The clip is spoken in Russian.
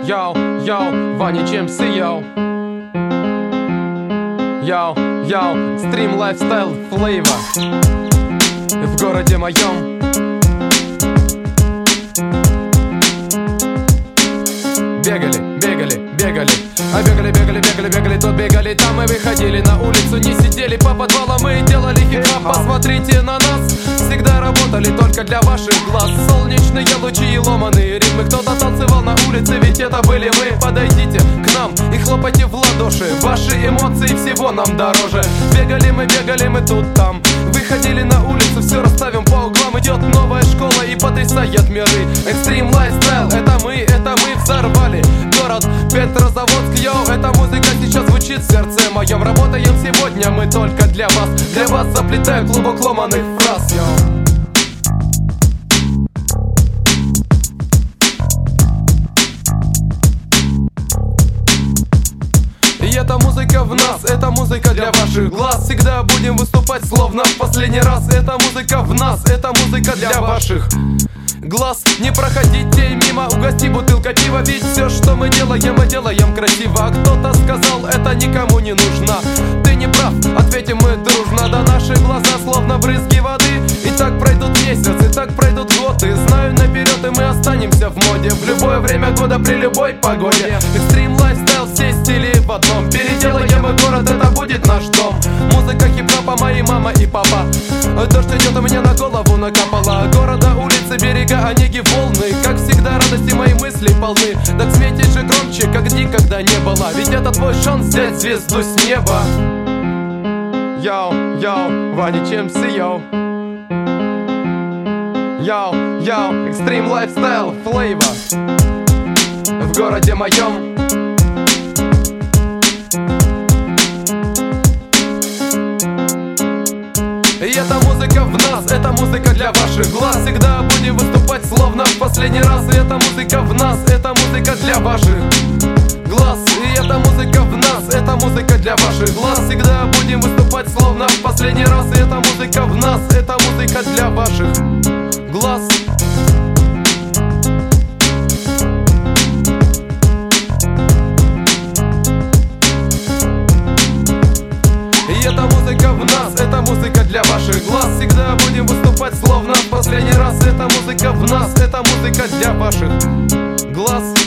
Йоу, йоу, Ваня Чемси, йоу. Йоу, йоу, Extreme Lifestyle Flavor в городе моем. Бегали, бегали, бегали, а бегали, бегали, бегали, бегали, тут бегали, там мы выходили на улицу, не сидели по подвалам, мы делали хип-хоп. Посмотрите на нас, всегда работали только для ваших глаз. Солнечные лучи и ломаные ритмы, кто-то танцевал на улице, ведь это были мы. Подойдите к нам и хлопайте в ладоши, ваши эмоции всего нам дороже. Бегали мы тут там, выходили на улицу, все расставим по углам. Идет новая школа и потрясает миры. Extreme Lifestyle, это мы взорвали город Петрозаводск, йоу. Эта музыка сейчас звучит в сердце моем. Работаем сегодня мы только для вас заплетаю клубок ломаных фраз, йоу. И эта музыка в нас, это музыка для ваших глаз. Всегда будем выступать словно в последний раз. Эта музыка в нас, это музыка для ваших глаз. Не проходите мимо, угости бутылка пива, ведь все, что мы делаем красиво. А кто-то сказал, это никому не нужно. Ты не прав, ответим мы дружно. Да наши глаза словно брызги воды. И так пройдут месяцы, так пройдут годы. Знаю наперед, и мы останемся в моде в любое время года, при любой погоде. Extreme Lifestyle, все стили в одном. Переделаем мы город, это будет наш дом. Музыка хип-хопа, мои мама и папа. Дождь идет, у меня на голову накапало. Города, улицы, берега, онеги, волны. Как всегда, радости мои мысли полны. Так светишь же громче, как никогда не было. Ведь это твой шанс взять звезду с неба. Йоу, йоу, Ваня Чемси, йоу. Йоу, йоу, Extreme Lifestyle Flavor в городе моем. И эта музыка в нас, это музыка для ваших глаз. Всегда будем выступать словно в последний раз. И эта музыка в нас, это музыка для ваших глаз. И эта музыка в нас, это музыка для ваших глаз. Всегда будем выступать словно в последний раз. И эта музыка в нас, это музыка для ваших глаз. И эта музыка в нас, это музыка для ваших глаз. Всегда будем выступать словно в последний раз. Эта музыка в нас, это музыка для ваших глаз.